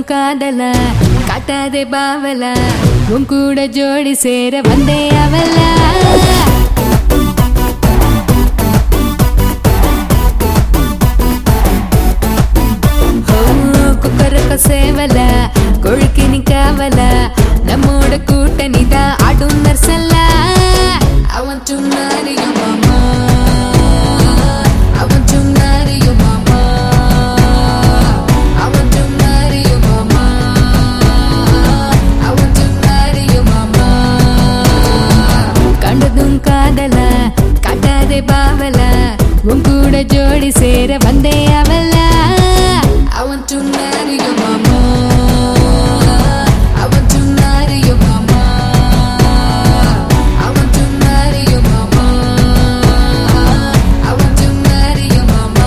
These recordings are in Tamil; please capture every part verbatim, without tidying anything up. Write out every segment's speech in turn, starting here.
காதல காட்டாதே பாவல உன் கூட ஜோடி சேர வந்தே அவல குக்கரக்க சேவல கொழுக்கி நிக்காவல நம்மோட கூட்டணிதான் ஆடும் நர்சல்ல I want to marry your mama I want to marry your mama I want to marry your mama I want to marry your mama கண்டதும் காதல காட்டாதே பாவல உன் கூட ஜோடி சேர வந்தே அவல I want to marry your mama I want to marry your mama I want to marry your mama I want to marry your mama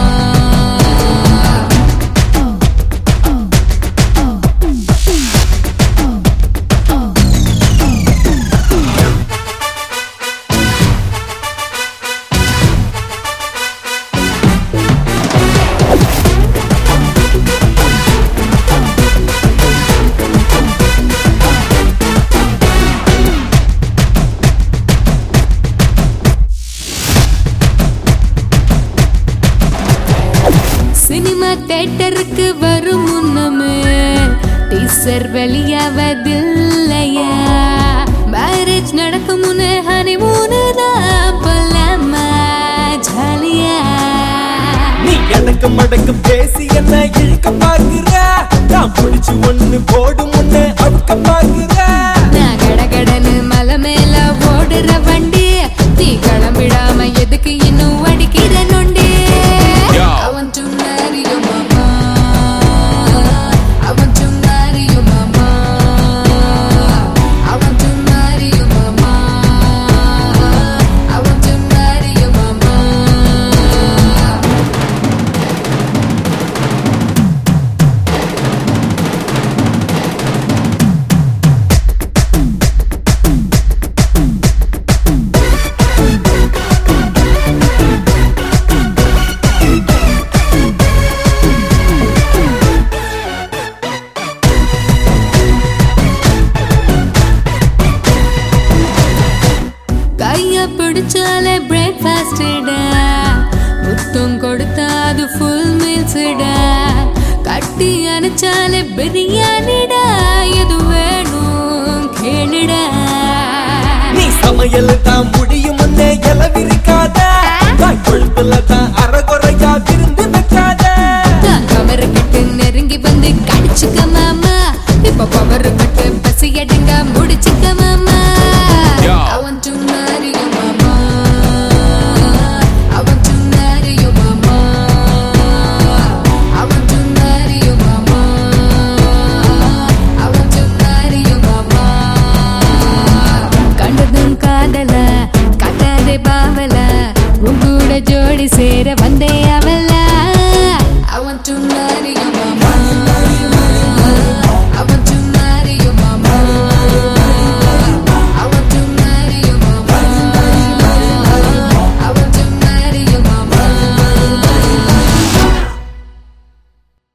cinema தியேட்டருக்கு வரும் முன்னமே டீசர் வெளியாவதில்லையா மேரேஜ் நடக்கும் முன்னே ஹனிமூனு தான் போலாமா ஜாலியா நீ எனக்கு மடக்கு பேசி என்ன இழுக்க பாக்குற நான் பிடிச்சு ஒண்ணு போடும் முன்னே அவுக்க பாக்குற நான் கடகடன்னு மலை மேல ஓடுற வண்டி நீ கிளம்பிடாம எதுக்கு இன்னும் அடிக்கிற நொண்டி I want to marry your mama I want to marry your mama I want to marry your mama I want to marry your mama கைய பிடிச்சாலே பிரேக்ஃபாஸ்டா முத்தம் கொடுத்தா அது ஃபுல் மீல்ஸ்டா கட்டி அணைச்சாலே பிரியாணி